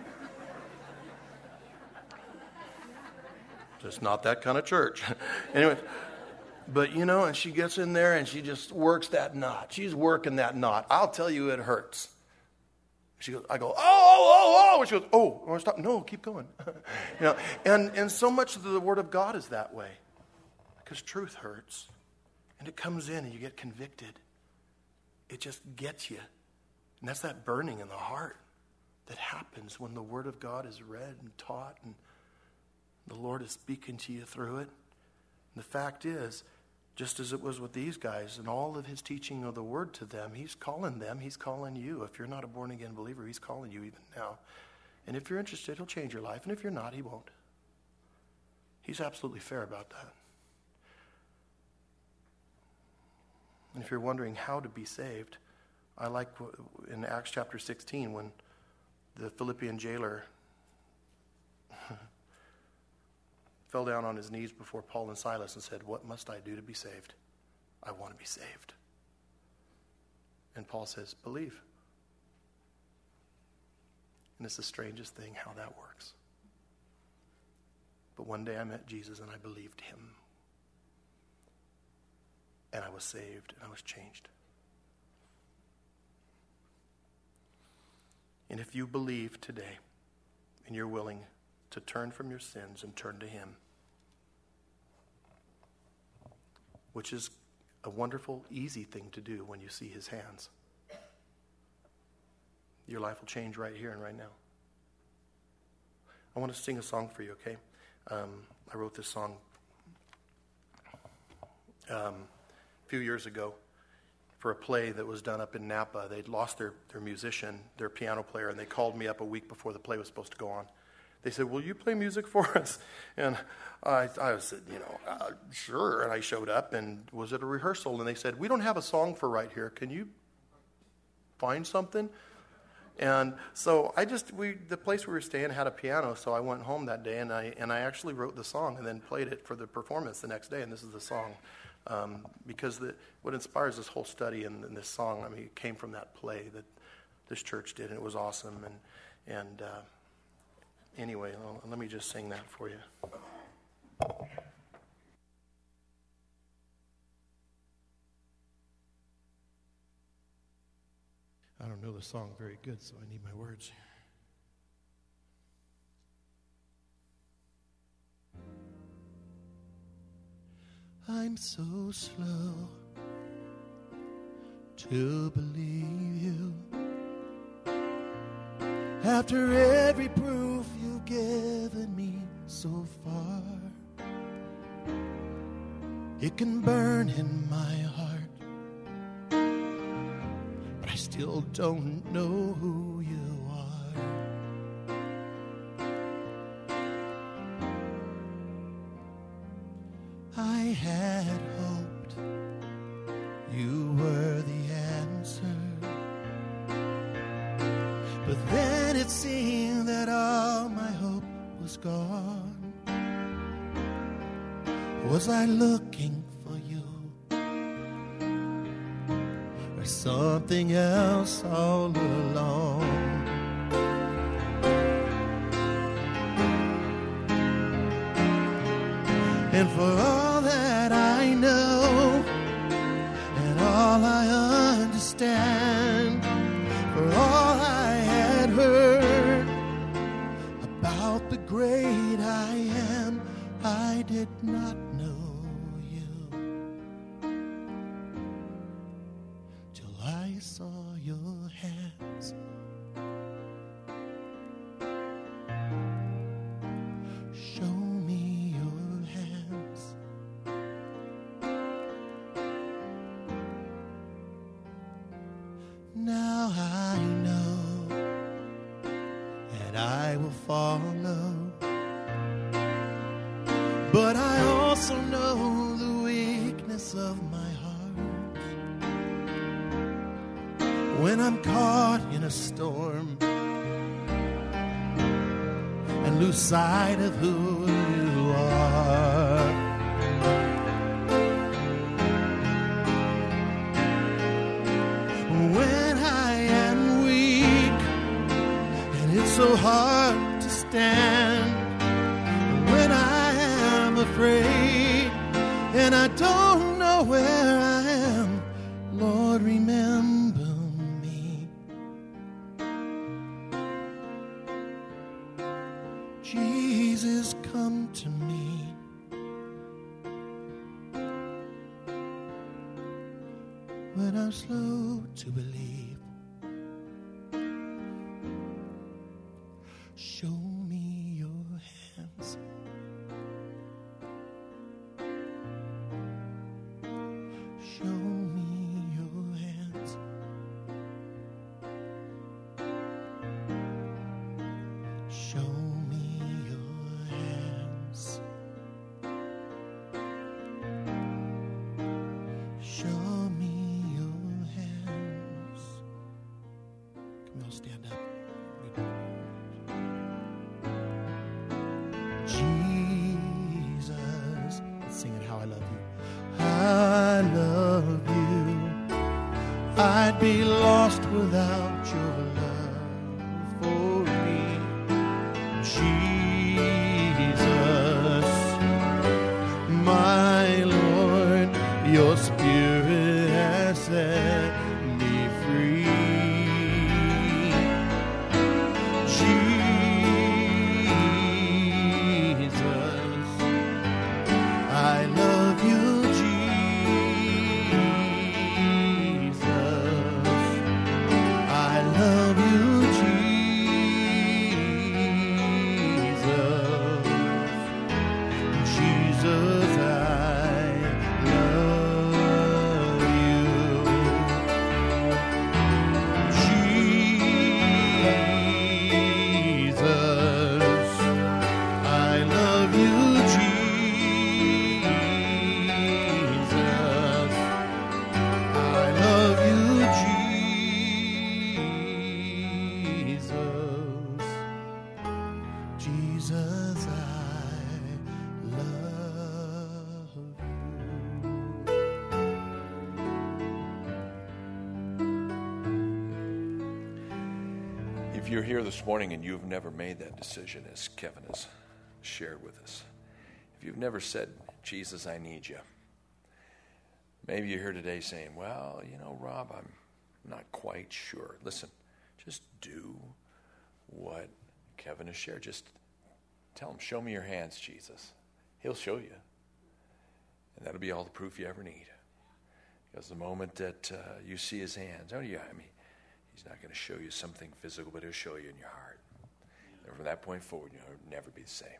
just not that kind of church. Anyway, but you know, and she gets in there and she just works that knot. She's working that knot. I'll tell you, it hurts. She goes, I go, oh, oh, oh, oh. She goes, oh, oh, stop. No, keep going. You know, and, and so much of the Word of God is that way. Because truth hurts. And it comes in and you get convicted. It just gets you. And that's that burning in the heart that happens when the Word of God is read and taught and the Lord is speaking to you through it. And the fact is, just as it was with these guys and all of his teaching of the word to them, he's calling them, he's calling you. If you're not a born-again believer, he's calling you even now. And if you're interested, he'll change your life. And if you're not, he won't. He's absolutely fair about that. And if you're wondering how to be saved, I like in Acts chapter sixteen when the Philippian jailer fell down on his knees before Paul and Silas and said, what must I do to be saved? I want to be saved. And Paul says, believe. And it's the strangest thing how that works. But one day I met Jesus and I believed him. And I was saved and I was changed. And if you believe today and you're willing to turn from your sins and turn to him, which is a wonderful, easy thing to do when you see his hands, your life will change right here and right now. I want to sing a song for you, okay? Um, I wrote this song um, a few years ago for a play that was done up in Napa. They'd lost their, their musician, their piano player, and they called me up a week before the play was supposed to go on. They said, will you play music for us? And I, I said, you know, uh, sure. And I showed up, and was at a rehearsal, and they said, we don't have a song for right here. Can you find something? And so I just, we the place we were staying had a piano, so I went home that day, and I and I actually wrote the song and then played it for the performance the next day, and this is the song. Um, because the, what inspires this whole study and, and this song, I mean, it came from that play that this church did, and it was awesome. And, and uh, anyway, well, let me just sing that for you. I don't know the song very good, so I need my words here. I'm so slow to believe you. After every proof you've given me so far, it can burn in my heart, but I still don't know who you are. I had hoped you were the answer, but then it seemed that all my hope was gone. Was I looking for you, or something else all along? And for all that I know, and all I understand, for all I had heard about the great I am, I did not know you till I saw your hands. Show me your hands. Now I know, and I will follow. But I also know the weakness of my heart. When I'm caught in a storm and lose sight of who you are. When I am weak and it's so hard to stand. When I am afraid and I don't know where I am, Lord, remember me. Jesus, come to me. When I'm slow to believe, show me your hands. Show me your hands. Show me your hands. Show me your hands. Come on, stand up. Jesus, let's sing it, How I Love You. I love you. I'd be lost without your love for me. Jesus, my Lord, your Spirit has set me free. Jesus, I love you. If you're here this morning and you've never made that decision, as Kevin has shared with us, if you've never said, Jesus, I need you, maybe you're here today saying, well, you know, Rob, I'm not quite sure. Listen, just do what Kevin has shared. Just tell him, show me your hands, Jesus. He'll show you. And that'll be all the proof you ever need. Because the moment that uh, you see his hands, oh yeah, I mean, he's not going to show you something physical, but he'll show you in your heart. And from that point forward, you'll never be the same.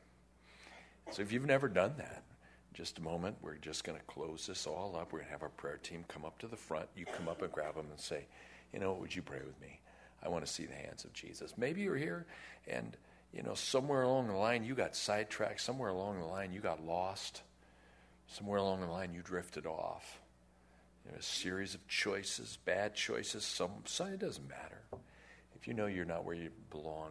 So if you've never done that, just a moment, we're just going to close this all up. We're going to have our prayer team come up to the front. You come up and grab them and say, you know, would you pray with me? I want to see the hands of Jesus. Maybe you're here and, you know, somewhere along the line you got sidetracked. Somewhere along the line you got lost. Somewhere along the line you drifted off. You know, a series of choices, bad choices. Some, some it doesn't matter. If you know you're not where you belong,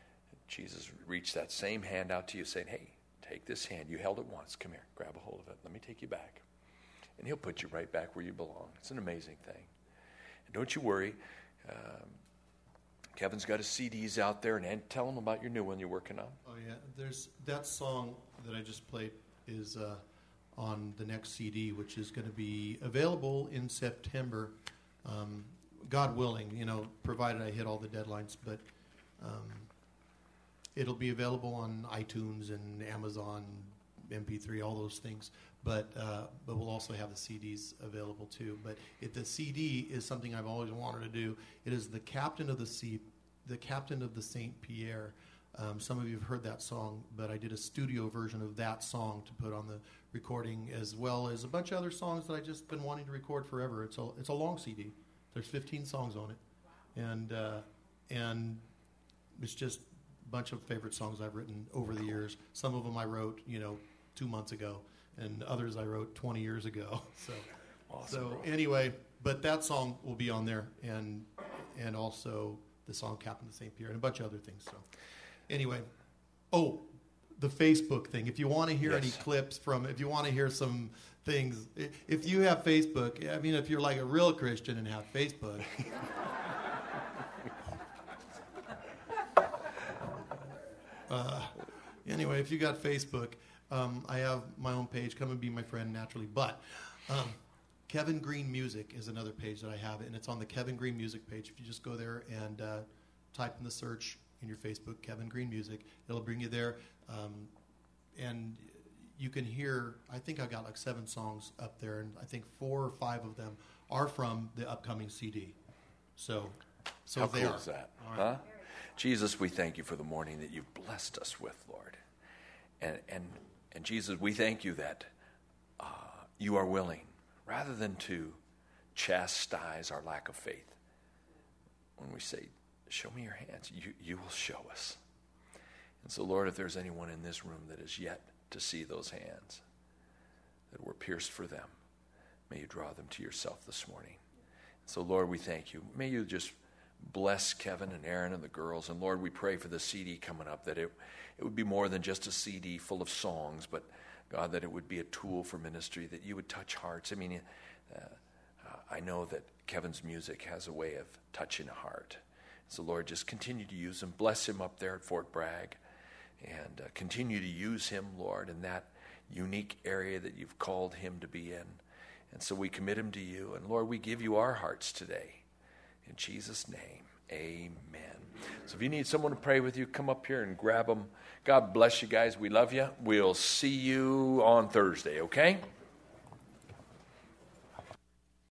Jesus reached that same hand out to you saying, hey, take this hand. You held it once. Come here. Grab a hold of it. Let me take you back. And he'll put you right back where you belong. It's an amazing thing. And don't you worry. Um, Kevin's got his C Ds out there, and, and tell him about your new one you're working on. Oh, yeah. There's that song that I just played is uh, on the next C D, which is going to be available in September, um, God willing, you know, provided I hit all the deadlines. But um, it'll be available on iTunes and Amazon, M P three, all those things. But uh, but we'll also have the C Ds available too. But if the C D is something I've always wanted to do. It is the Captain of the Sea, the Captain of the Saint Pierre. Um, some of you have heard that song, but I did a studio version of that song to put on the recording, as well as a bunch of other songs that I've just been wanting to record forever. It's a it's a long C D. There's fifteen songs on it, and uh, and it's just a bunch of favorite songs I've written over the years. Some of them I wrote, you know, two months ago. And others I wrote twenty years ago. So, awesome, so bro. Anyway, but that song will be on there, and and also the song Captain of Saint Pierre and a bunch of other things. So, anyway, oh, the Facebook thing. If you want to hear Yes. any clips from, if you want to hear some things, if you have Facebook, I mean, if you're like a real Christian and have Facebook. uh, anyway, if you got Facebook. Um, I have my own page. Come and be my friend naturally. But um, Kevin Green Music is another page that I have, and it's on the Kevin Green Music page. If you just go there and uh, type in the search in your Facebook, Kevin Green Music, it'll bring you there. Um, and you can hear, I think I've got like seven songs up there, and I think four or five of them are from the upcoming C D. So, so How they cool are. is that? All right. Huh? Jesus, we thank you for the morning that you've blessed us with, Lord. And and And Jesus, we thank you that uh, you are willing, rather than to chastise our lack of faith, when we say, show me your hands, you, you will show us. And so, Lord, if there's anyone in this room that is yet to see those hands that were pierced for them, may you draw them to yourself this morning. So, Lord, we thank you. May you just bless Kevin and Aaron and the girls. And, Lord, we pray for the C D coming up, that it It would be more than just a C D full of songs, but, God, that it would be a tool for ministry, that you would touch hearts. I mean, uh, I know that Kevin's music has a way of touching a heart. So, Lord, just continue to use him. Bless him up there at Fort Bragg, and uh, continue to use him, Lord, in that unique area that you've called him to be in. And so we commit him to you. And, Lord, we give you our hearts today. In Jesus' name, amen. So if you need someone to pray with you, come up here and grab them. God bless you guys. We love you. We'll see you on Thursday, okay?